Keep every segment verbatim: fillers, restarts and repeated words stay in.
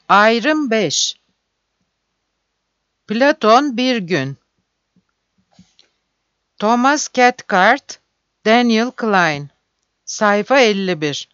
Ayrım beş. Platon bir gün. Thomas Cathcart, Daniel Klein. Sayfa elli bir.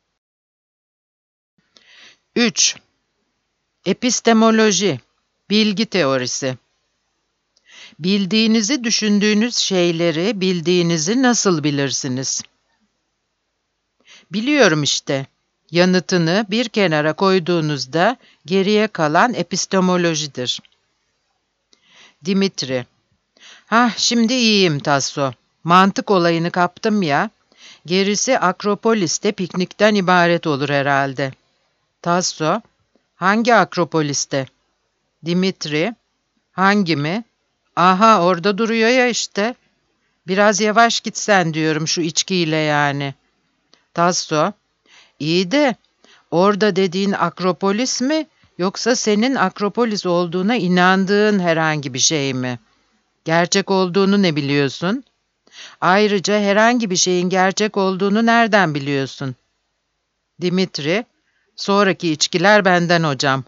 üç. Epistemoloji, bilgi teorisi. Bildiğinizi düşündüğünüz şeyleri bildiğinizi nasıl bilirsiniz? Biliyorum işte. Yanıtını bir kenara koyduğunuzda geriye kalan epistemolojidir. Dimitri. Hah, şimdi iyiyim Tasso. Mantık olayını kaptım ya. Gerisi Akropolis'te piknikten ibaret olur herhalde. Tasso. Hangi Akropolis'te? Dimitri. Hangi mi? Aha, orada duruyor ya işte. Biraz yavaş gitsen diyorum şu içkiyle yani. Tasso. İyi de orada dediğin Akropolis mi yoksa senin Akropolis olduğuna inandığın herhangi bir şey mi? Gerçek olduğunu ne biliyorsun? Ayrıca herhangi bir şeyin gerçek olduğunu nereden biliyorsun? Dimitri, sonraki içkiler benden hocam.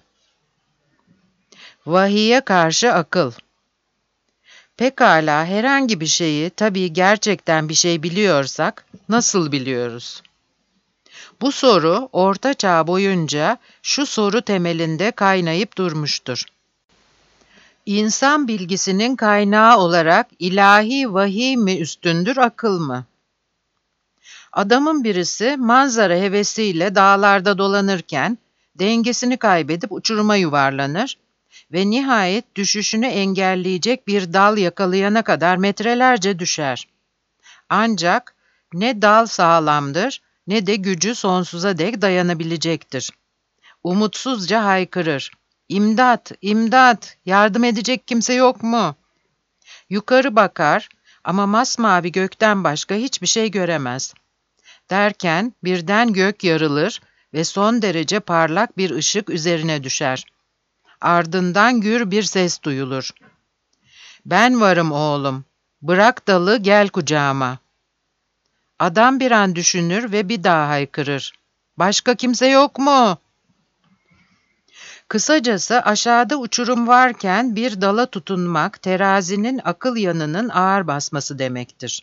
Vahiye karşı akıl. Pekala, herhangi bir şeyi, tabii gerçekten bir şey biliyorsak, nasıl biliyoruz? Bu soru, Orta Çağ boyunca şu soru temelinde kaynayıp durmuştur. İnsan bilgisinin kaynağı olarak ilahi vahiy mi üstündür, akıl mı? Adamın birisi manzara hevesiyle dağlarda dolanırken dengesini kaybedip uçuruma yuvarlanır ve nihayet düşüşünü engelleyecek bir dal yakalayana kadar metrelerce düşer. Ancak ne dal sağlamdır ne de gücü sonsuza dek dayanabilecektir. Umutsuzca haykırır. İmdat, imdat, yardım edecek kimse yok mu? Yukarı bakar ama masmavi gökten başka hiçbir şey göremez. Derken birden gök yarılır ve son derece parlak bir ışık üzerine düşer. Ardından gür bir ses duyulur. Ben varım oğlum, bırak dalı gel kucağıma. Adam bir an düşünür ve bir daha haykırır. Başka kimse yok mu? Kısacası aşağıda uçurum varken bir dala tutunmak terazinin akıl yanının ağır basması demektir.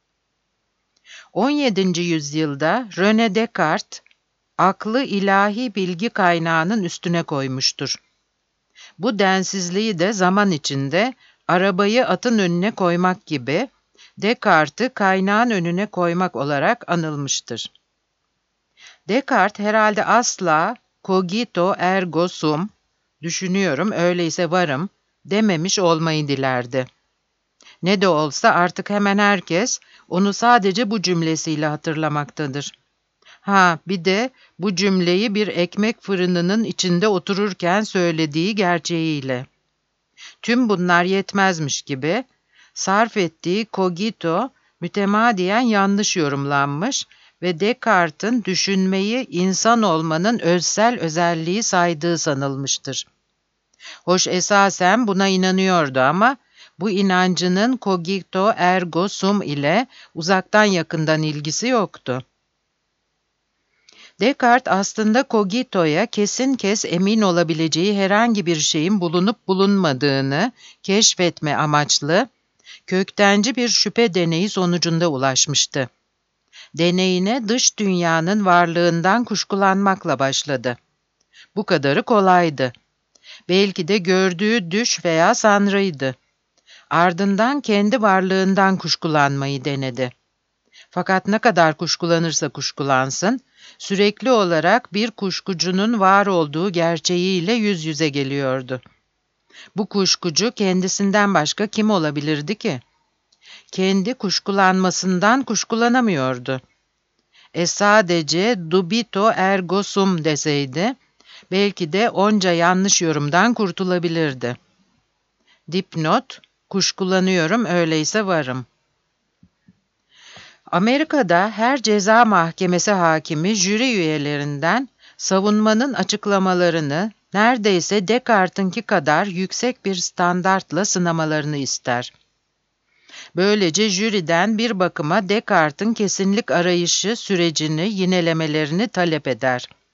on yedinci yüzyılda René Descartes, aklı ilahi bilgi kaynağının üstüne koymuştur. Bu densizliği de zaman içinde arabayı atın önüne koymak gibi Descartes'i kaynağın önüne koymak olarak anılmıştır. Descartes herhalde asla cogito ergo sum, düşünüyorum öyleyse varım, dememiş olmayı dilerdi. Ne de olsa artık hemen herkes onu sadece bu cümlesiyle hatırlamaktadır. Ha, bir de bu cümleyi bir ekmek fırınının içinde otururken söylediği gerçeğiyle. Tüm bunlar yetmezmiş gibi, sarf ettiği cogito mütemadiyen yanlış yorumlanmış ve Descartes'in düşünmeyi insan olmanın özsel özelliği saydığı sanılmıştır. Hoş esasen buna inanıyordu ama bu inancının cogito ergo sum ile uzaktan yakından ilgisi yoktu. Descartes aslında cogito'ya kesin kes emin olabileceği herhangi bir şeyin bulunup bulunmadığını keşfetme amaçlı köktenci bir şüphe deneyi sonucunda ulaşmıştı. Deneyine dış dünyanın varlığından kuşkulanmakla başladı. Bu kadarı kolaydı. Belki de gördüğü düş veya sanrıydı. Ardından kendi varlığından kuşkulanmayı denedi. Fakat ne kadar kuşkulanırsa kuşkulansın, sürekli olarak bir kuşkucunun var olduğu gerçeğiyle yüz yüze geliyordu. Bu kuşkucu kendisinden başka kim olabilirdi ki? Kendi kuşkulanmasından kuşkulanamıyordu. E sadece dubito ergo sum deseydi, belki de onca yanlış yorumdan kurtulabilirdi. Dipnot, kuşkulanıyorum öyleyse varım. Amerika'da her ceza mahkemesi hakimi jüri üyelerinden savunmanın açıklamalarını neredeyse Descartes'inki kadar yüksek bir standartla sınamalarını ister. Böylece jüriden bir bakıma Descartes'in kesinlik arayışı sürecini yinelemelerini talep eder.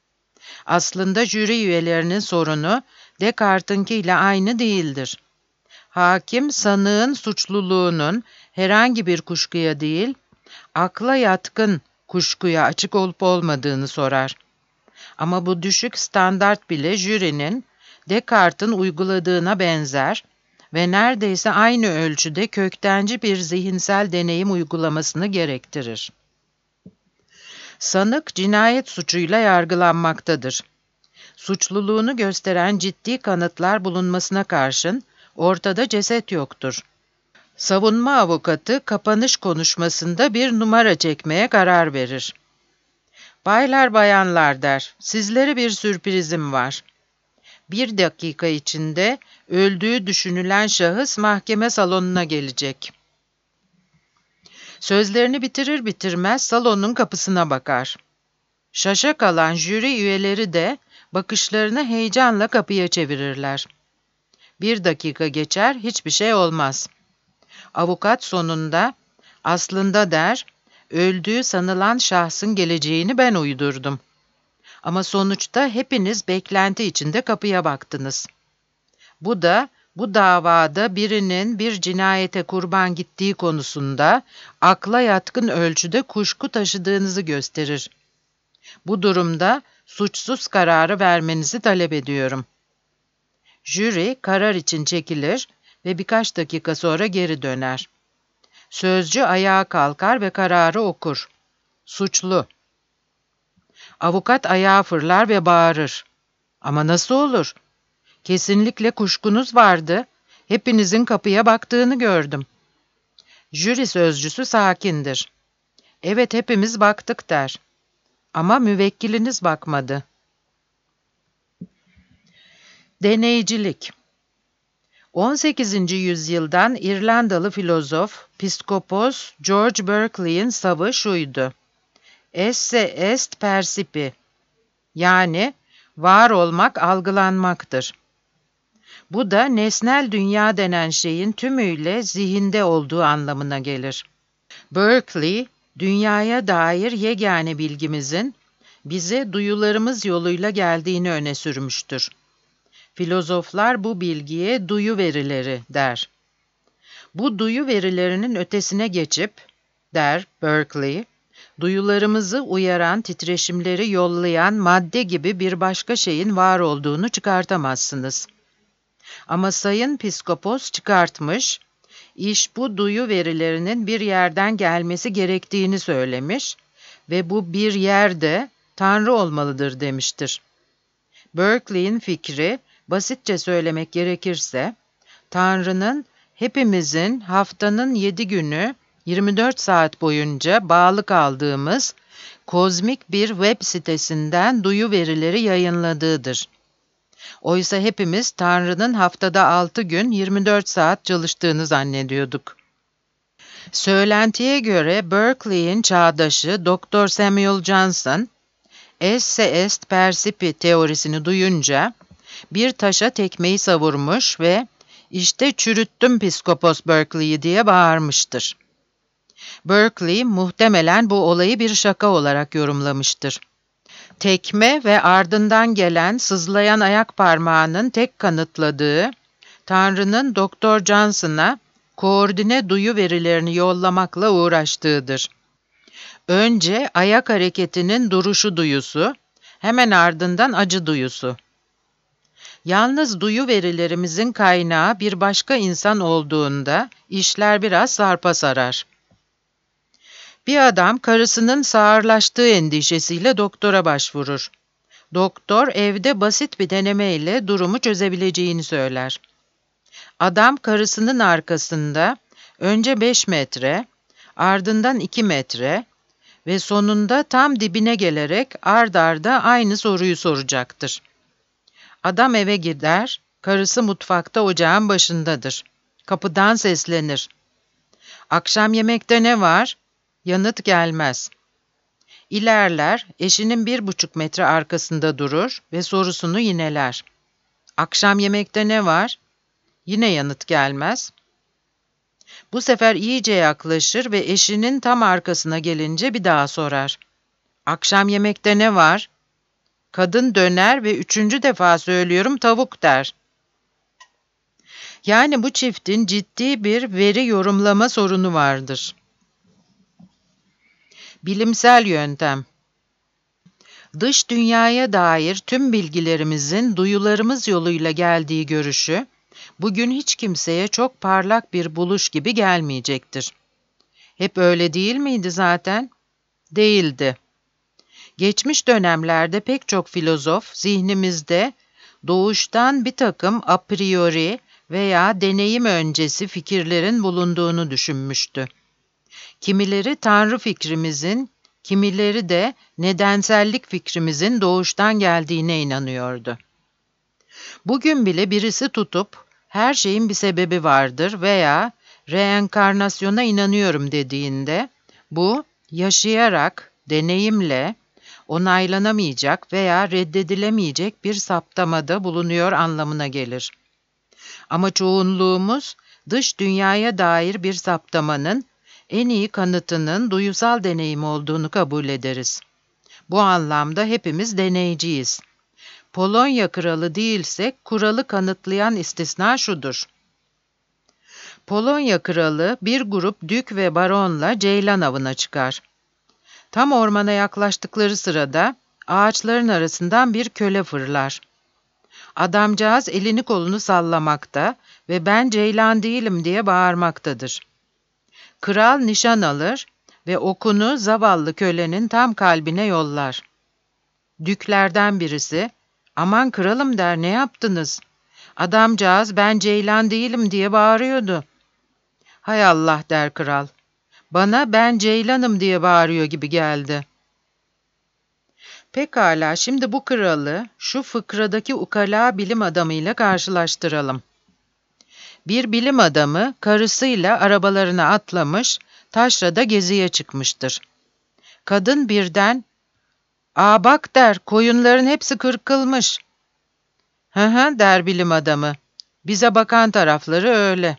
Aslında jüri üyelerinin sorunu Descartes'inkiyle aynı değildir. Hakim, sanığın suçluluğunun herhangi bir kuşkuya değil, akla yatkın kuşkuya açık olup olmadığını sorar. Ama bu düşük standart bile jürinin Descartes'in uyguladığına benzer ve neredeyse aynı ölçüde köktenci bir zihinsel deneyim uygulamasını gerektirir. Sanık cinayet suçuyla yargılanmaktadır. Suçluluğunu gösteren ciddi kanıtlar bulunmasına karşın ortada ceset yoktur. Savunma avukatı kapanış konuşmasında bir numara çekmeye karar verir. "Baylar bayanlar," der, "sizlere bir sürprizim var. Bir dakika içinde öldüğü düşünülen şahıs mahkeme salonuna gelecek." Sözlerini bitirir bitirmez salonun kapısına bakar. Şaşa kalan jüri üyeleri de bakışlarını heyecanla kapıya çevirirler. Bir dakika geçer, hiçbir şey olmaz. Avukat sonunda, "Aslında," der, "öldüğü sanılan şahsın geleceğini ben uydurdum. Ama sonuçta hepiniz beklenti içinde kapıya baktınız. Bu da bu davada birinin bir cinayete kurban gittiği konusunda akla yatkın ölçüde kuşku taşıdığınızı gösterir. Bu durumda suçsuz kararı vermenizi talep ediyorum." Jüri karar için çekilir ve birkaç dakika sonra geri döner. Sözcü ayağa kalkar ve kararı okur. "Suçlu." Avukat ayağa fırlar ve bağırır. "Ama nasıl olur? Kesinlikle kuşkunuz vardı. Hepinizin kapıya baktığını gördüm." Jüri sözcüsü sakindir. "Evet, hepimiz baktık," der. "Ama müvekkiliniz bakmadı." Deneycilik. on sekizinci yüzyıldan İrlandalı filozof, psikopos George Berkeley'in savı şuydu: "Esse est percipi," yani var olmak algılanmaktır. Bu da nesnel dünya denen şeyin tümüyle zihinde olduğu anlamına gelir. Berkeley, dünyaya dair yegane bilgimizin bize duyularımız yoluyla geldiğini öne sürmüştür. Filozoflar bu bilgiye duyu verileri der. Bu duyu verilerinin ötesine geçip, der Berkeley, duyularımızı uyaran titreşimleri yollayan madde gibi bir başka şeyin var olduğunu çıkartamazsınız. Ama Sayın Piskopos çıkartmış, iş bu duyu verilerinin bir yerden gelmesi gerektiğini söylemiş ve bu bir yerde Tanrı olmalıdır demiştir. Berkeley'in fikri, basitçe söylemek gerekirse, Tanrı'nın hepimizin haftanın yedi günü yirmi dört saat boyunca bağlı kaldığımız kozmik bir web sitesinden duyu verileri yayınladığıdır. Oysa hepimiz Tanrı'nın haftada altı gün yirmi dört saat çalıştığını zannediyorduk. Söylentiye göre Berkeley'in çağdaşı doktor Samuel Johnson, esse est percipi teorisini duyunca bir taşa tekmeyi savurmuş ve "İşte çürüttüm Piskopos Berkeley'i" diye bağırmıştır. Berkeley muhtemelen bu olayı bir şaka olarak yorumlamıştır. Tekme ve ardından gelen sızlayan ayak parmağının tek kanıtladığı, Tanrı'nın doktor Johnson'a koordine duyu verilerini yollamakla uğraştığıdır. Önce ayak hareketinin duruşu duyusu, hemen ardından acı duyusu. Yalnız duyu verilerimizin kaynağı bir başka insan olduğunda işler biraz sarpa sarar. Bir adam karısının sağırlaştığı endişesiyle doktora başvurur. Doktor evde basit bir denemeyle durumu çözebileceğini söyler. Adam karısının arkasında önce beş metre, ardından iki metre ve sonunda tam dibine gelerek ard arda aynı soruyu soracaktır. Adam eve gider, karısı mutfakta ocağın başındadır. Kapıdan seslenir. "Akşam yemekte ne var?" Yanıt gelmez. İlerler, eşinin bir buçuk metre arkasında durur ve sorusunu yineler. "Akşam yemekte ne var?" Yine yanıt gelmez. Bu sefer iyice yaklaşır ve eşinin tam arkasına gelince bir daha sorar. "Akşam yemekte ne var?" Kadın döner ve üçüncü defa söylüyorum tavuk der. Yani bu çiftin ciddi bir veri yorumlama sorunu vardır. Bilimsel yöntem. Dış dünyaya dair tüm bilgilerimizin duyularımız yoluyla geldiği görüşü, bugün hiç kimseye çok parlak bir buluş gibi gelmeyecektir. Hep öyle değil miydi zaten? Değildi. Geçmiş dönemlerde pek çok filozof zihnimizde doğuştan bir takım a priori veya deneyim öncesi fikirlerin bulunduğunu düşünmüştü. Kimileri Tanrı fikrimizin, kimileri de nedensellik fikrimizin doğuştan geldiğine inanıyordu. Bugün bile birisi tutup her şeyin bir sebebi vardır veya reenkarnasyona inanıyorum dediğinde bu yaşayarak, deneyimle onaylanamayacak veya reddedilemeyecek bir saptamada bulunuyor anlamına gelir. Ama çoğunluğumuz dış dünyaya dair bir saptamanın en iyi kanıtının duyusal deneyim olduğunu kabul ederiz. Bu anlamda hepimiz deneyciyiz. Polonya kralı değilsek kuralı kanıtlayan istisna şudur. Polonya kralı bir grup dük ve baronla ceylan avına çıkar. Tam ormana yaklaştıkları sırada ağaçların arasından bir köle fırlar. Adamcağız elini kolunu sallamakta ve ben ceylan değilim diye bağırmaktadır. Kral nişan alır ve okunu zavallı kölenin tam kalbine yollar. Düklerden birisi, "Aman kralım," der, "ne yaptınız? Adamcağız ben ceylan değilim diye bağırıyordu." "Hay Allah," der kral, "bana ben ceylanım diye bağırıyor gibi geldi." Pekala, şimdi bu kralı şu fıkradaki ukala bilim adamıyla karşılaştıralım. Bir bilim adamı karısıyla arabalarına atlamış, taşrada geziye çıkmıştır. Kadın birden, "Aa bak," der, "koyunların hepsi kırkılmış." "Hı hı," der bilim adamı, "bize bakan tarafları öyle."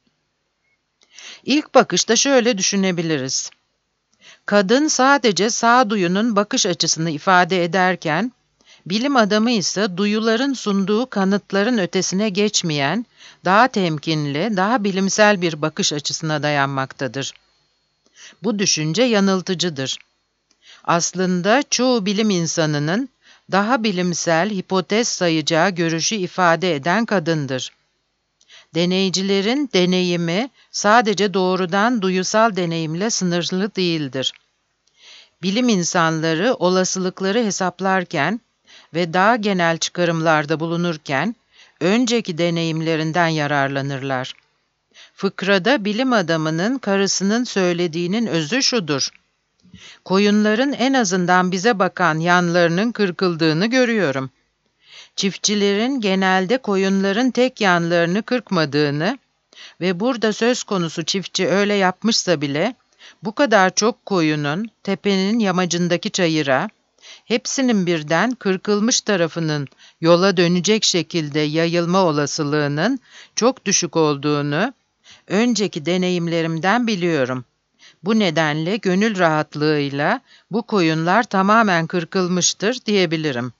İlk bakışta şöyle düşünebiliriz. Kadın sadece sağduyunun bakış açısını ifade ederken, bilim adamı ise duyuların sunduğu kanıtların ötesine geçmeyen, daha temkinli, daha bilimsel bir bakış açısına dayanmaktadır. Bu düşünce yanıltıcıdır. Aslında çoğu bilim insanının daha bilimsel hipotez sayacağı görüşü ifade eden kadındır. Deneycilerin deneyimi sadece doğrudan duyusal deneyimle sınırlı değildir. Bilim insanları olasılıkları hesaplarken ve daha genel çıkarımlarda bulunurken önceki deneyimlerinden yararlanırlar. Fıkrada bilim adamının karısının söylediğinin özü şudur: "Koyunların en azından bize bakan yanlarının kırkıldığını görüyorum. Çiftçilerin genelde koyunların tek yanlarını kırkmadığını ve burada söz konusu çiftçi öyle yapmışsa bile bu kadar çok koyunun tepenin yamacındaki çayıra, hepsinin birden kırkılmış tarafının yola dönecek şekilde yayılma olasılığının çok düşük olduğunu önceki deneyimlerimden biliyorum. Bu nedenle gönül rahatlığıyla bu koyunlar tamamen kırkılmıştır diyebilirim."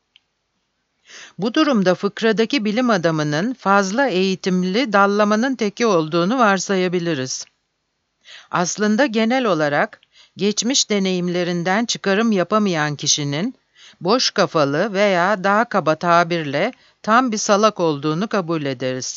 Bu durumda fıkradaki bilim adamının fazla eğitimli dallamanın teki olduğunu varsayabiliriz. Aslında genel olarak geçmiş deneyimlerinden çıkarım yapamayan kişinin boş kafalı veya daha kaba tabirle tam bir salak olduğunu kabul ederiz.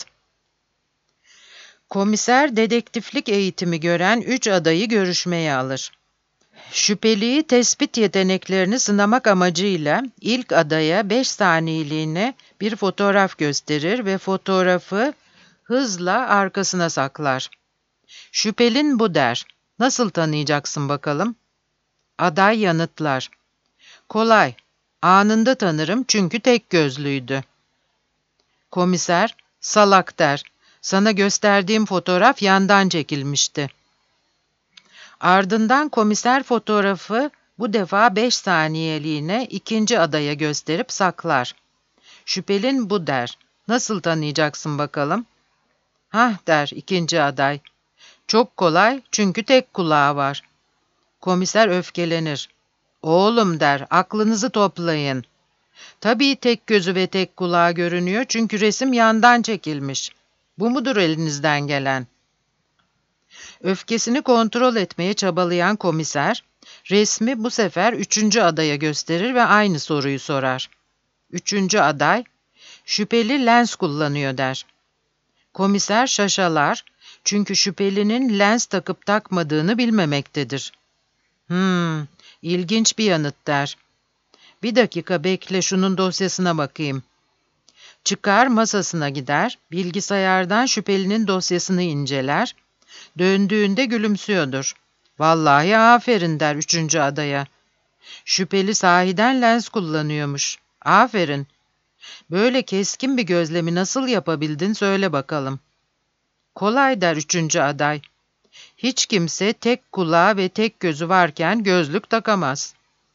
Komiser dedektiflik eğitimi gören üç adayı görüşmeye alır. Şüpheliyi tespit yeteneklerini sınamak amacıyla ilk adaya beş saniyeliğine bir fotoğraf gösterir ve fotoğrafı hızla arkasına saklar. "Şüphelin bu," der. "Nasıl tanıyacaksın bakalım?" Aday yanıtlar. "Kolay. Anında tanırım çünkü tek gözlüydü." Komiser, "Salak," der. "Sana gösterdiğim fotoğraf yandan çekilmişti." Ardından komiser fotoğrafı bu defa beş saniyeliğine ikinci adaya gösterip saklar. "Şüphelin bu," der. "Nasıl tanıyacaksın bakalım?" "Hah," der ikinci aday. "Çok kolay çünkü tek kulağı var." Komiser öfkelenir. "Oğlum," der, "aklınızı toplayın. Tabii tek gözü ve tek kulağı görünüyor çünkü resim yandan çekilmiş. Bu mudur elinizden gelen? Öfkesini kontrol etmeye çabalayan komiser, resmi bu sefer üçüncü adaya gösterir ve aynı soruyu sorar. Üçüncü aday, şüpheli lens kullanıyor der. Komiser şaşalar çünkü şüphelinin lens takıp takmadığını bilmemektedir. Hmm, ilginç bir yanıt der. Bir dakika bekle şunun dosyasına bakayım. Çıkar masasına gider, bilgisayardan şüphelinin dosyasını inceler, döndüğünde gülümsüyordur. Vallahi aferin der üçüncü adaya. Şüpheli sahiden lens kullanıyormuş. Aferin. Böyle keskin bir gözlemi nasıl yapabildin söyle bakalım. Kolay der üçüncü aday. Hiç kimse tek kulağı ve tek gözü varken gözlük takamaz.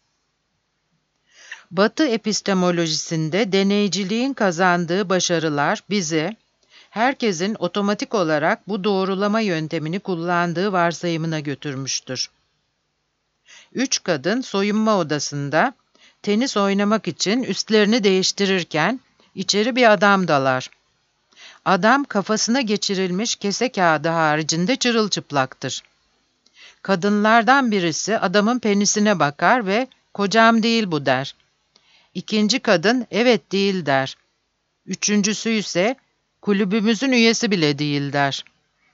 Batı epistemolojisinde deneyciliğin kazandığı başarılar bize, herkesin otomatik olarak bu doğrulama yöntemini kullandığı varsayımına götürmüştür. Üç kadın soyunma odasında tenis oynamak için üstlerini değiştirirken içeri bir adam dalar. Adam kafasına geçirilmiş kese kağıdı haricinde çırılçıplaktır. Kadınlardan birisi adamın penisine bakar ve "Kocam değil bu" der. İkinci kadın "Evet değil" der. Üçüncüsü ise "Kulübümüzün üyesi bile değil" der.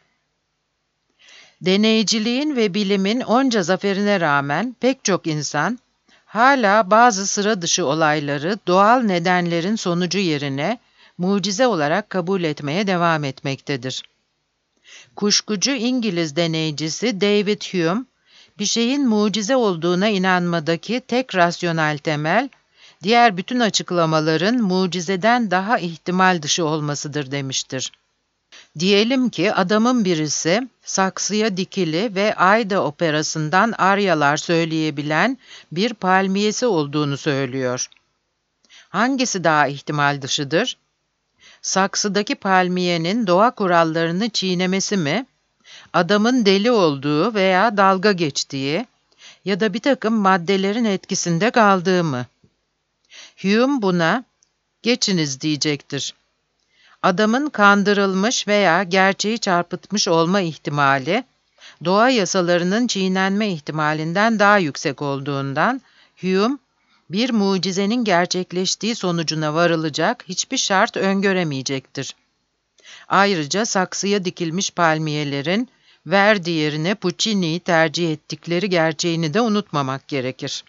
Deneyciliğin ve bilimin onca zaferine rağmen pek çok insan hala bazı sıra dışı olayları doğal nedenlerin sonucu yerine mucize olarak kabul etmeye devam etmektedir. Kuşkucu İngiliz deneycisi David Hume, bir şeyin mucize olduğuna inanmadaki tek rasyonel temel, diğer bütün açıklamaların mucizeden daha ihtimal dışı olmasıdır demiştir. Diyelim ki adamın birisi saksıya dikili ve Aida operasından aryalar söyleyebilen bir palmiyesi olduğunu söylüyor. Hangisi daha ihtimal dışıdır? Saksıdaki palmiyenin doğa kurallarını çiğnemesi mi, adamın deli olduğu veya dalga geçtiği ya da bir takım maddelerin etkisinde kaldığı mı? Hume buna "geçiniz" diyecektir. Adamın kandırılmış veya gerçeği çarpıtmış olma ihtimali, doğa yasalarının çiğnenme ihtimalinden daha yüksek olduğundan, Hume, bir mucizenin gerçekleştiği sonucuna varılacak hiçbir şart öngöremeyecektir. Ayrıca saksıya dikilmiş palmiyelerin Verdi yerine Puccini'yi tercih ettikleri gerçeğini de unutmamak gerekir.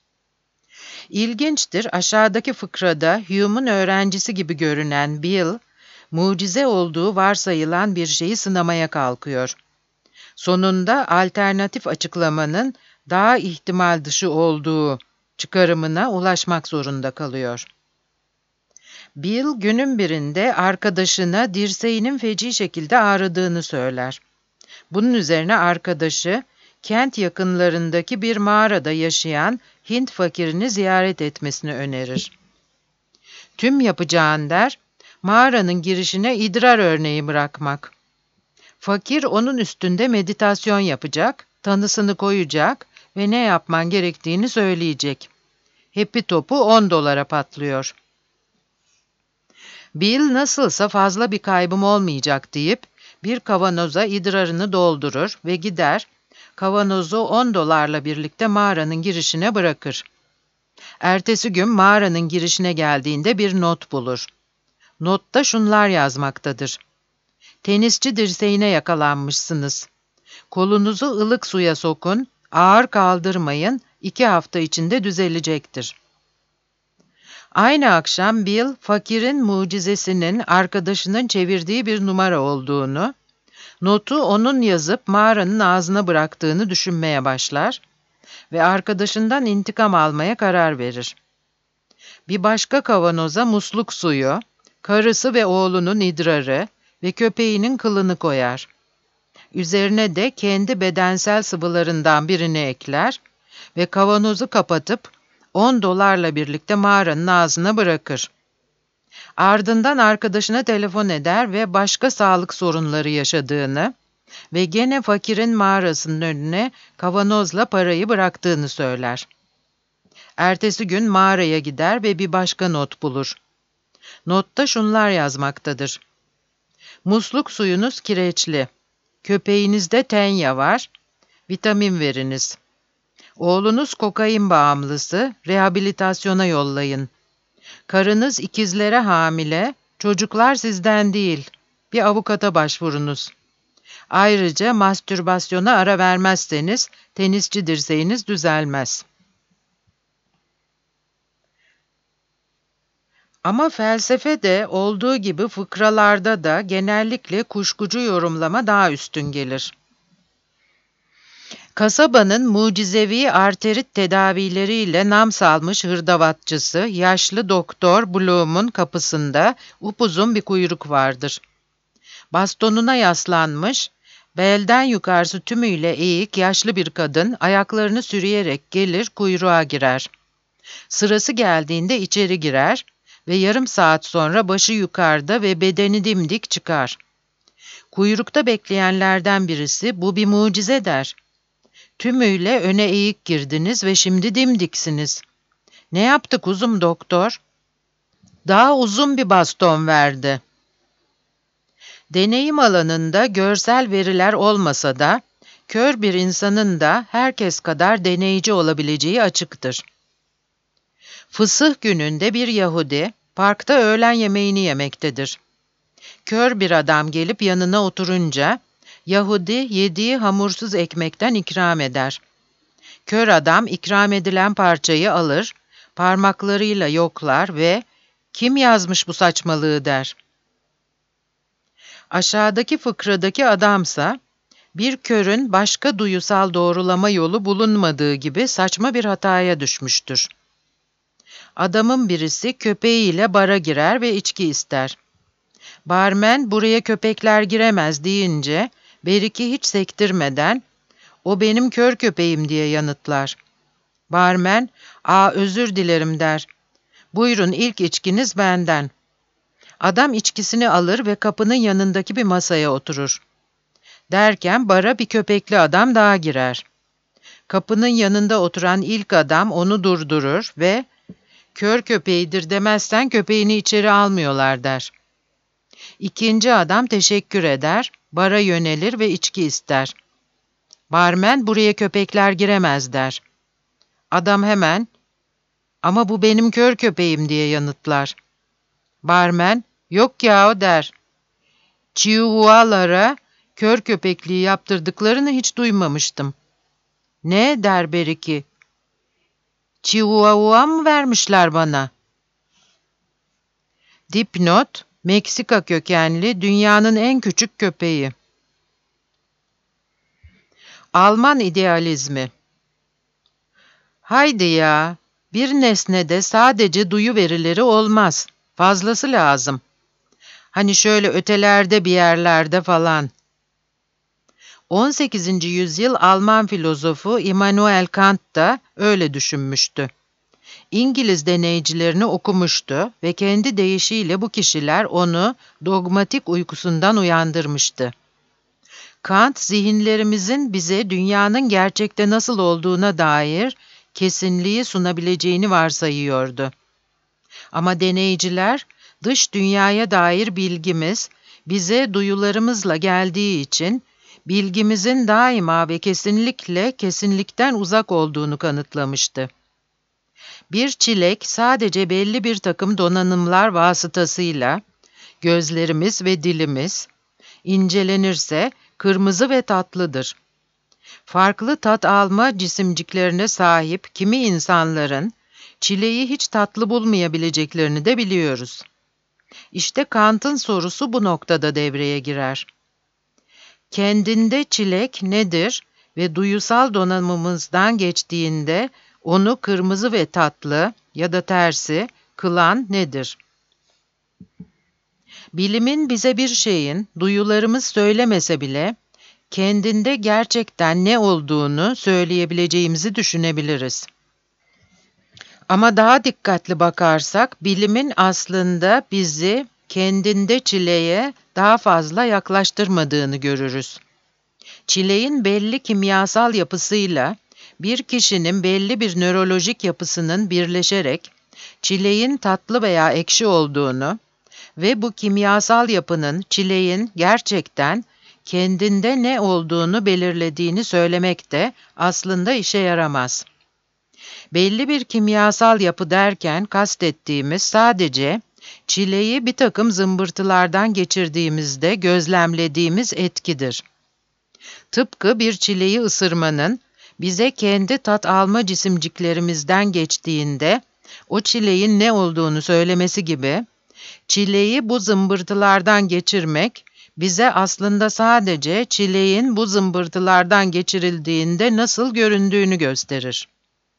İlginçtir, aşağıdaki fıkrada Hume'un öğrencisi gibi görünen Bill, mucize olduğu varsayılan bir şeyi sınamaya kalkıyor. Sonunda alternatif açıklamanın daha ihtimal dışı olduğu çıkarımına ulaşmak zorunda kalıyor. Bill günün birinde arkadaşına dirseğinin feci şekilde ağrıdığını söyler. Bunun üzerine arkadaşı, kent yakınlarındaki bir mağarada yaşayan Hint fakirini ziyaret etmesini önerir. Tüm yapacağın der, mağaranın girişine idrar örneği bırakmak. Fakir onun üstünde meditasyon yapacak, tanısını koyacak ve ne yapman gerektiğini söyleyecek. Hepi topu on dolara patlıyor. Bill nasılsa fazla bir kaybım olmayacak deyip bir kavanoza idrarını doldurur ve gider, kavanozu on dolarla birlikte mağaranın girişine bırakır. Ertesi gün mağaranın girişine geldiğinde bir not bulur. Notta şunlar yazmaktadır. Tenisçi dirseğine yakalanmışsınız. Kolunuzu ılık suya sokun, ağır kaldırmayın, iki hafta içinde düzelecektir. Aynı akşam Bill, fakirin mucizesinin arkadaşının çevirdiği bir numara olduğunu, notu onun yazıp mağaranın ağzına bıraktığını düşünmeye başlar ve arkadaşından intikam almaya karar verir. Bir başka kavanoza musluk suyu, karısı ve oğlunun idrarı ve köpeğinin kılını koyar. Üzerine de kendi bedensel sıvılarından birini ekler ve kavanozu kapatıp on dolarla birlikte mağaranın ağzına bırakır. Ardından arkadaşına telefon eder ve başka sağlık sorunları yaşadığını ve gene fakirin mağarasının önüne kavanozla parayı bıraktığını söyler. Ertesi gün mağaraya gider ve bir başka not bulur. Notta şunlar yazmaktadır: Musluk suyunuz kireçli. Köpeğinizde tenya var. Vitamin veriniz. Oğlunuz kokain bağımlısı. Rehabilitasyona yollayın. Karınız ikizlere hamile. Çocuklar sizden değil. Bir avukata başvurunuz. Ayrıca mastürbasyona ara vermezseniz tenisçi dirseğiniz düzelmez. Ama felsefede olduğu gibi fıkralarda da genellikle kuşkucu yorumlama daha üstün gelir. Kasabanın mucizevi arterit tedavileriyle nam salmış hırdavatçısı, yaşlı doktor Bloom'un kapısında upuzun bir kuyruk vardır. Bastonuna yaslanmış, belden yukarısı tümüyle eğik yaşlı bir kadın ayaklarını sürüyerek gelir kuyruğa girer. Sırası geldiğinde içeri girer ve yarım saat sonra başı yukarıda ve bedeni dimdik çıkar. Kuyrukta bekleyenlerden birisi bu bir mucize der. Tümüyle öne eğik girdiniz ve şimdi dimdiksiniz. Ne yaptı kuzum doktor? Daha uzun bir baston verdi. Deneyim alanında görsel veriler olmasa da, kör bir insanın da herkes kadar deneyici olabileceği açıktır. Fısıh gününde bir Yahudi, parkta öğlen yemeğini yemektedir. Kör bir adam gelip yanına oturunca, Yahudi yediği hamursuz ekmekten ikram eder. Kör adam ikram edilen parçayı alır, parmaklarıyla yoklar ve "Kim yazmış bu saçmalığı?" der. Aşağıdaki fıkradaki adamsa, bir körün başka duyusal doğrulama yolu bulunmadığı gibi saçma bir hataya düşmüştür. Adamın birisi köpeğiyle bara girer ve içki ister. Barmen buraya köpekler giremez deyince, Beriki hiç sektirmeden, "O benim kör köpeğim" diye yanıtlar. Barmen, "Aa özür dilerim" der. "Buyurun ilk içkiniz benden." Adam içkisini alır ve kapının yanındaki bir masaya oturur. Derken bara bir köpekli adam daha girer. Kapının yanında oturan ilk adam onu durdurur ve "Kör köpeğidir demezsen köpeğini içeri almıyorlar" der. İkinci adam teşekkür eder, bara yönelir ve içki ister. Barmen buraya köpekler giremez der. Adam hemen "Ama bu benim kör köpeğim" diye yanıtlar. Barmen "Yok ya" der. Chihuahualara kör köpekliği yaptırdıklarını hiç duymamıştım. "Ne?" der Beriki. "Chihuahua mı vermişler bana?" Dipnot, Meksika kökenli dünyanın en küçük köpeği. Alman idealizmi. Haydi ya, bir nesnede sadece duyu verileri olmaz. Fazlası lazım. Hani şöyle ötelerde bir yerlerde falan. on sekizinci yüzyıl Alman filozofu Immanuel Kant da öyle düşünmüştü. İngiliz deneycilerini okumuştu ve kendi deyişiyle bu kişiler onu dogmatik uykusundan uyandırmıştı. Kant, zihinlerimizin bize dünyanın gerçekte nasıl olduğuna dair kesinliği sunabileceğini varsayıyordu. Ama deneyciler, dış dünyaya dair bilgimiz bize duyularımızla geldiği için bilgimizin daima ve kesinlikle kesinlikten uzak olduğunu kanıtlamıştı. Bir çilek sadece belli bir takım donanımlar vasıtasıyla, gözlerimiz ve dilimiz, incelenirse kırmızı ve tatlıdır. Farklı tat alma cisimciklerine sahip kimi insanların çileği hiç tatlı bulmayabileceklerini de biliyoruz. İşte Kant'ın sorusu bu noktada devreye girer. Kendinde çilek nedir ve duyusal donanımımızdan geçtiğinde onu kırmızı ve tatlı ya da tersi kılan nedir? Bilimin bize bir şeyin, duyularımız söylemese bile, kendinde gerçekten ne olduğunu söyleyebileceğimizi düşünebiliriz. Ama daha dikkatli bakarsak, bilimin aslında bizi kendinde çileğe daha fazla yaklaştırmadığını görürüz. Çileğin belli kimyasal yapısıyla bir kişinin belli bir nörolojik yapısının birleşerek çileğin tatlı veya ekşi olduğunu ve bu kimyasal yapının çileğin gerçekten kendinde ne olduğunu belirlediğini söylemek de aslında işe yaramaz. Belli bir kimyasal yapı derken kastettiğimiz sadece çileği bir takım zımbırtılardan geçirdiğimizde gözlemlediğimiz etkidir. Tıpkı bir çileği ısırmanın bize kendi tat alma cisimciklerimizden geçtiğinde o çileğin ne olduğunu söylemesi gibi, çileği bu zımbırtılardan geçirmek bize aslında sadece çileğin bu zımbırtılardan geçirildiğinde nasıl göründüğünü gösterir.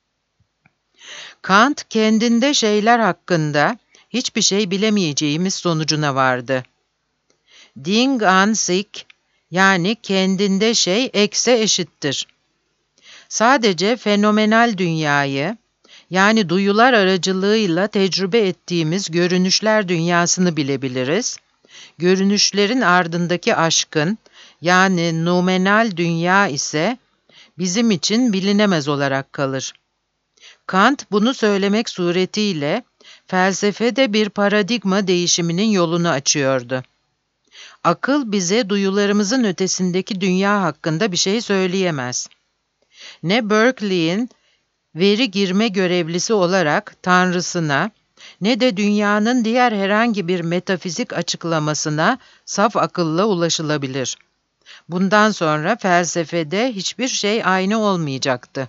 Kant kendinde şeyler hakkında hiçbir şey bilemeyeceğimiz sonucuna vardı. Ding an sich, yani kendinde şey ekse eşittir. Sadece fenomenal dünyayı, yani duyular aracılığıyla tecrübe ettiğimiz görünüşler dünyasını bilebiliriz. Görünüşlerin ardındaki aşkın, yani noumenal dünya ise bizim için bilinemez olarak kalır. Kant bunu söylemek suretiyle felsefede bir paradigma değişiminin yolunu açıyordu. Akıl bize duyularımızın ötesindeki dünya hakkında bir şey söyleyemez. Ne Berkeley'in veri girme görevlisi olarak Tanrısına, ne de dünyanın diğer herhangi bir metafizik açıklamasına saf akılla ulaşılabilir. Bundan sonra felsefede hiçbir şey aynı olmayacaktı.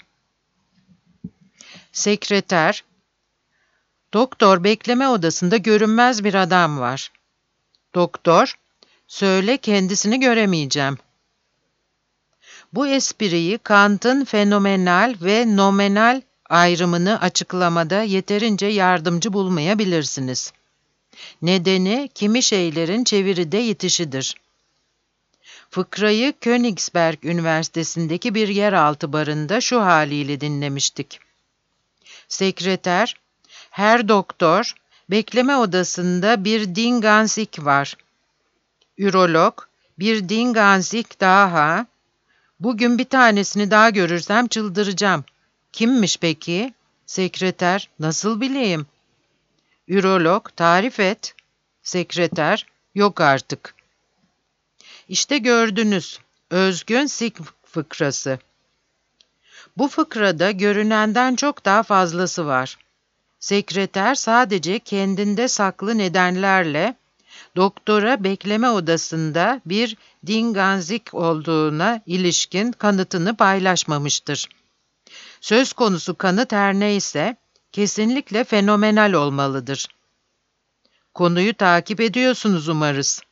Sekreter, "Doktor, bekleme odasında görünmez bir adam var." Doktor, "Söyle, kendisini göremeyeceğim." Bu espriyi Kant'ın fenomenal ve nominal ayrımını açıklamada yeterince yardımcı bulmayabilirsiniz. Nedeni kimi şeylerin çeviride yitişidir. Fıkrayı Königsberg Üniversitesi'ndeki bir yeraltı barında şu haliyle dinlemiştik. Sekreter, "Her doktor, bekleme odasında bir dingansik var." Ürolog, "Bir dingansik daha. Bugün bir tanesini daha görürsem çıldıracağım." "Kimmiş peki?" Sekreter, "Nasıl bileyim?" Ürolog, "Tarif et." Sekreter, "Yok artık." İşte gördünüz, özgün sik fıkrası. Bu fıkrada görünenden çok daha fazlası var. Sekreter sadece kendinde saklı nedenlerle doktora bekleme odasında bir dinganzik olduğuna ilişkin kanıtını paylaşmamıştır. Söz konusu kanıt her neyse kesinlikle fenomenal olmalıdır. Konuyu takip ediyorsunuz umarız.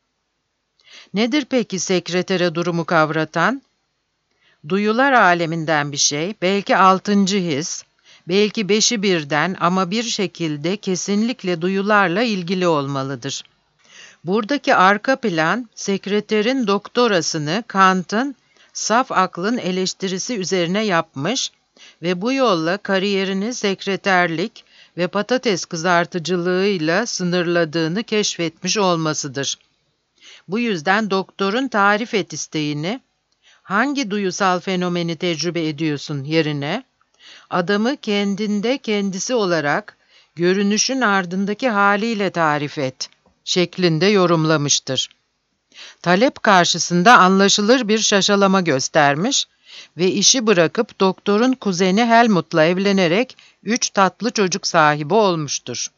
Nedir peki sekretere durumu kavratan? Duyular aleminden bir şey, belki altıncı his, belki beşi birden ama bir şekilde kesinlikle duyularla ilgili olmalıdır. Buradaki arka plan, sekreterin doktorasını Kant'ın saf aklın eleştirisi üzerine yapmış ve bu yolla kariyerini sekreterlik ve patates kızartıcılığıyla sınırladığını keşfetmiş olmasıdır. Bu yüzden doktorun tarif et isteğini, "Hangi duyusal fenomeni tecrübe ediyorsun?" yerine, "Adamı kendinde kendisi olarak görünüşün ardındaki haliyle tarif et" şeklinde yorumlamıştır. Talep karşısında anlaşılır bir şaşalama göstermiş ve işi bırakıp doktorun kuzeni Helmut'la evlenerek üç tatlı çocuk sahibi olmuştur.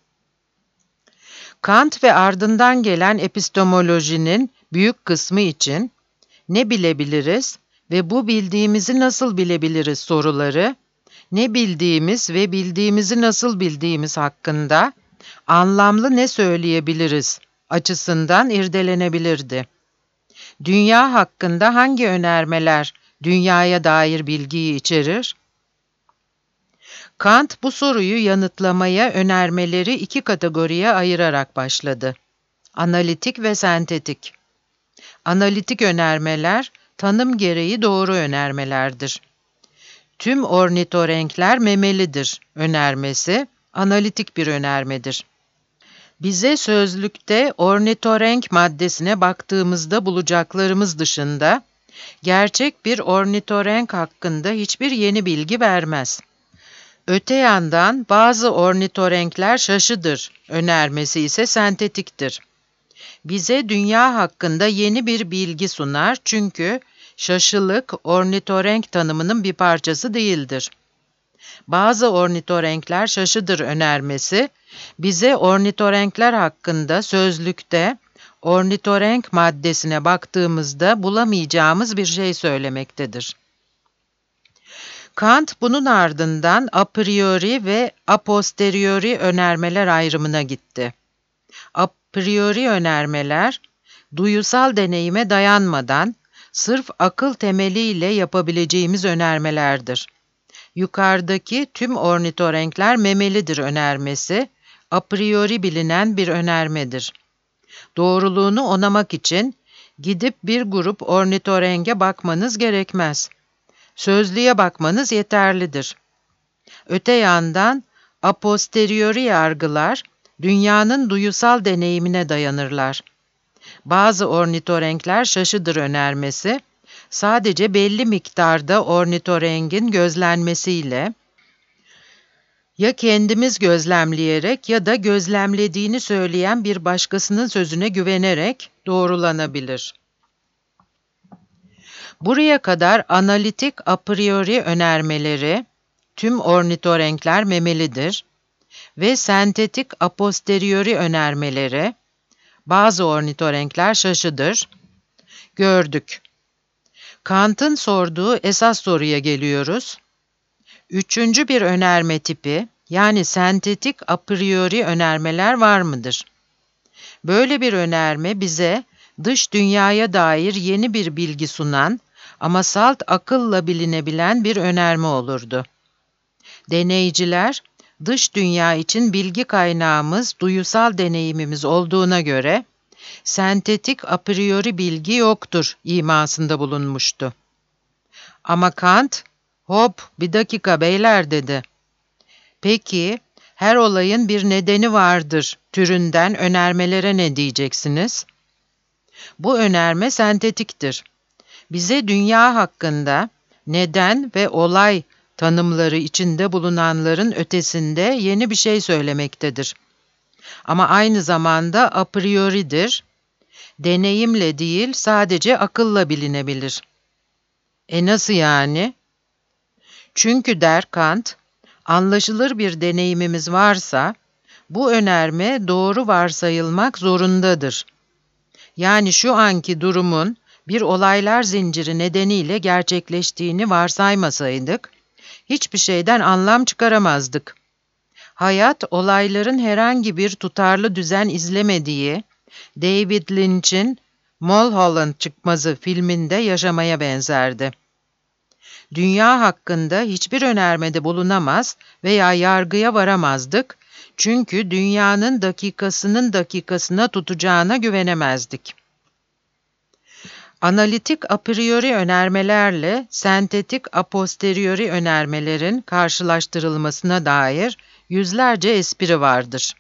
Kant ve ardından gelen epistemolojinin büyük kısmı için ne bilebiliriz ve bu bildiğimizi nasıl bilebiliriz soruları, ne bildiğimiz ve bildiğimizi nasıl bildiğimiz hakkında anlamlı ne söyleyebiliriz açısından irdelenebilirdi. Dünya hakkında hangi önermeler dünyaya dair bilgiyi içerir? Kant bu soruyu yanıtlamaya önermeleri iki kategoriye ayırarak başladı. Analitik ve sentetik. Analitik önermeler, tanım gereği doğru önermelerdir. Tüm ornitorenkler memelidir önermesi, analitik bir önermedir. Bize sözlükte ornitorenk maddesine baktığımızda bulacaklarımız dışında, Gerçek bir ornitorenk hakkında hiçbir yeni bilgi vermez. Öte yandan bazı ornitorenkler şaşıdır önermesi ise sentetiktir. Bize dünya hakkında yeni bir bilgi sunar çünkü şaşılık ornitorenk tanımının bir parçası değildir. Bazı ornitorenkler şaşıdır önermesi, bize ornitorenkler hakkında sözlükte ornitorenk maddesine baktığımızda bulamayacağımız bir şey söylemektedir. Kant bunun ardından a priori ve a posteriori önermeler ayrımına gitti. A priori önermeler, duyusal deneyime dayanmadan sırf akıl temeliyle yapabileceğimiz önermelerdir. Yukarıdaki tüm ornitorenkler memelidir önermesi, a priori bilinen bir önermedir. Doğruluğunu onamak için gidip bir grup ornitorenge bakmanız gerekmez. Sözlüğe bakmanız yeterlidir. Öte yandan a posteriori yargılar, dünyanın duyusal deneyimine dayanırlar. Bazı ornitorenkler şaşıdır önermesi, sadece belli miktarda ornitorengin gözlenmesiyle, ya kendimiz gözlemleyerek ya da gözlemlediğini söyleyen bir başkasının sözüne güvenerek doğrulanabilir. Buraya kadar analitik a priori önermeleri, tüm ornitorenkler memelidir ve sentetik a posteriori önermeleri, bazı ornitorenkler şaşıdır, gördük. Kant'ın sorduğu esas soruya geliyoruz. Üçüncü bir önerme tipi, yani sentetik a priori önermeler var mıdır? Böyle bir önerme bize dış dünyaya dair yeni bir bilgi sunan ama salt akılla bilinebilen bir önerme olurdu. Deneyciler, dış dünya için bilgi kaynağımız duyusal deneyimimiz olduğuna göre, sentetik a priori bilgi yoktur imasında bulunmuştu. Ama Kant, hop bir dakika beyler dedi. Peki, her olayın bir nedeni vardır türünden önermelere ne diyeceksiniz? Bu önerme sentetiktir. Bize dünya hakkında neden ve olay tanımları içinde bulunanların ötesinde yeni bir şey söylemektedir. Ama aynı zamanda a prioridir. Deneyimle değil, sadece akılla bilinebilir. E nasıl yani? Çünkü der Kant, anlaşılır bir deneyimimiz varsa, bu önerme doğru varsayılmak zorundadır. Yani şu anki durumun bir olaylar zinciri nedeniyle gerçekleştiğini varsaymasaydık, hiçbir şeyden anlam çıkaramazdık. Hayat, olayların herhangi bir tutarlı düzen izlemediği, David Lynch'in Mulholland Çıkmazı filminde yaşamaya benzerdi. Dünya hakkında hiçbir önermede bulunamaz veya yargıya varamazdık, çünkü dünyanın dakikasının dakikasına tutacağına güvenemezdik. Analitik a priori önermelerle sentetik a posteriori önermelerin karşılaştırılmasına dair yüzlerce espri vardır.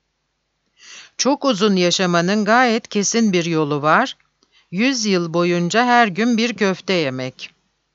Çok uzun yaşamanın gayet kesin bir yolu var, yüz yıl boyunca her gün bir köfte yemek.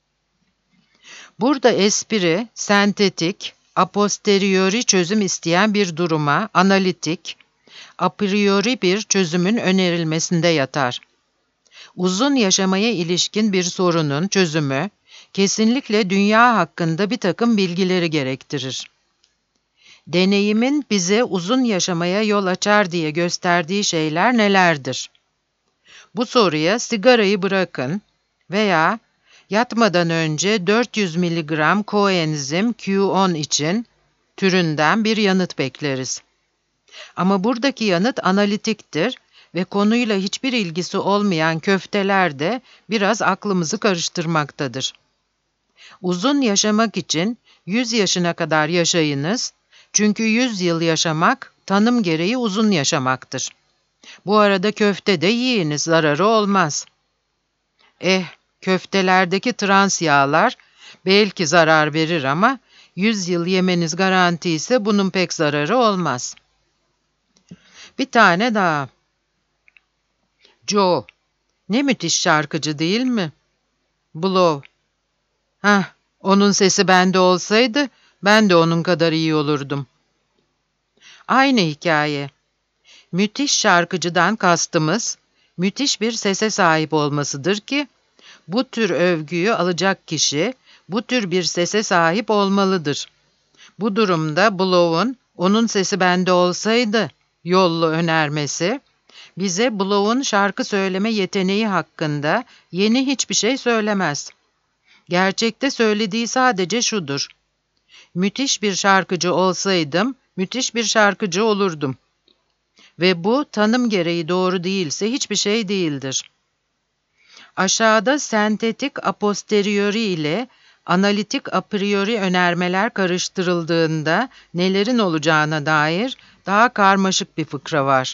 Burada espri, sentetik, a posteriori çözüm isteyen bir duruma, analitik, a priori bir çözümün önerilmesinde yatar. Uzun yaşamaya ilişkin bir sorunun çözümü, kesinlikle dünya hakkında bir takım bilgileri gerektirir. Deneyimin bize uzun yaşamaya yol açar diye gösterdiği şeyler nelerdir? Bu soruya sigarayı bırakın veya yatmadan önce dört yüz miligram koenzim Q on için türünden bir yanıt bekleriz. Ama buradaki yanıt analitiktir ve konuyla hiçbir ilgisi olmayan köfteler de biraz aklımızı karıştırmaktadır. Uzun yaşamak için yüz yaşına kadar yaşayınız, çünkü yüz yıl yaşamak tanım gereği uzun yaşamaktır. Bu arada köfte de yiyiniz, zararı olmaz. Eh, köftelerdeki trans yağlar belki zarar verir ama yüz yıl yemeniz garanti ise bunun pek zararı olmaz. Bir tane daha. Joe, ne müthiş şarkıcı değil mi? Blow. Hah, onun sesi bende olsaydı ben de onun kadar iyi olurdum. Aynı hikaye. Müthiş şarkıcıdan kastımız, müthiş bir sese sahip olmasıdır ki, bu tür övgüyü alacak kişi, bu tür bir sese sahip olmalıdır. Bu durumda Blow'un, onun sesi bende olsaydı, yollu önermesi, bize Blow'un şarkı söyleme yeteneği hakkında yeni hiçbir şey söylemez. Gerçekte söylediği sadece şudur: müthiş bir şarkıcı olsaydım, müthiş bir şarkıcı olurdum. Ve bu tanım gereği doğru değilse hiçbir şey değildir. Aşağıda sentetik a posteriori ile analitik a priori önermeler karıştırıldığında nelerin olacağına dair daha karmaşık bir fıkra var.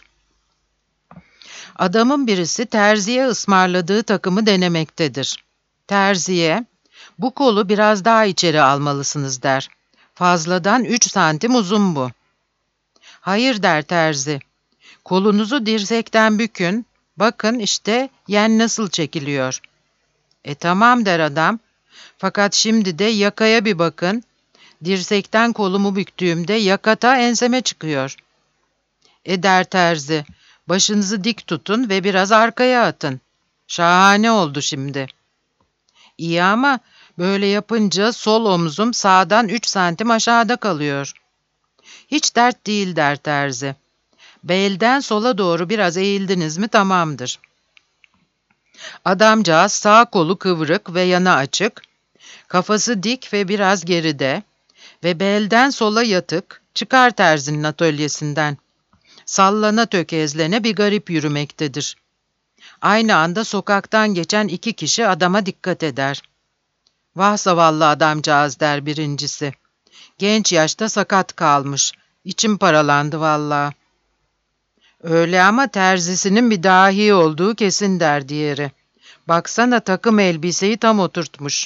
Adamın birisi terziye ısmarladığı takımı denemektedir. Terziye, bu kolu biraz daha içeri almalısınız der. Fazladan üç santim uzun bu. Hayır der terzi. Kolunuzu dirsekten bükün, bakın işte yen nasıl çekiliyor. E tamam der adam, fakat şimdi de yakaya bir bakın, dirsekten kolumu büktüğümde yakata enseme çıkıyor. E der terzi, başınızı dik tutun ve biraz arkaya atın. Şahane oldu şimdi. İyi ama böyle yapınca sol omzum sağdan üç santim aşağıda kalıyor. Hiç dert değil der terzi. Belden sola doğru biraz eğildiniz mi tamamdır. Adamcağız sağ kolu kıvrık ve yana açık, kafası dik ve biraz geride ve belden sola yatık çıkar terzinin atölyesinden. Sallana tökezlene bir garip yürümektedir. Aynı anda sokaktan geçen iki kişi adama dikkat eder. Vah zavallı adamcağız der birincisi. Genç yaşta sakat kalmış. İçim paralandı vallahi. Öyle ama terzisinin bir dahi olduğu kesin der diğeri. Baksana takım elbiseyi tam oturtmuş.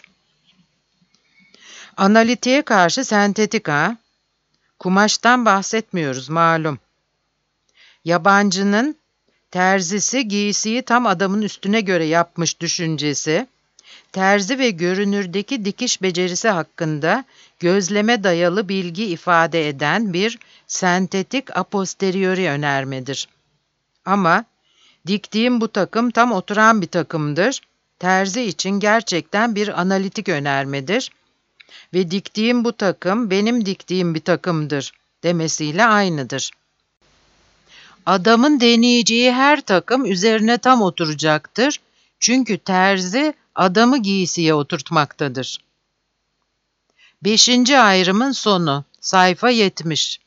Analitiğe karşı sentetik ha? Kumaştan bahsetmiyoruz malum. Yabancının terzisi giysiyi tam adamın üstüne göre yapmış düşüncesi, terzi ve görünürdeki dikiş becerisi hakkında gözleme dayalı bilgi ifade eden bir sentetik a posteriori önermedir. Ama diktiğim bu takım tam oturan bir takımdır, terzi için gerçekten bir analitik önermedir ve diktiğim bu takım benim diktiğim bir takımdır demesiyle aynıdır. Adamın deneyeceği her takım üzerine tam oturacaktır, çünkü terzi adamı giysiye oturtmaktadır. Beşinci ayrımın sonu, sayfa yetmiş.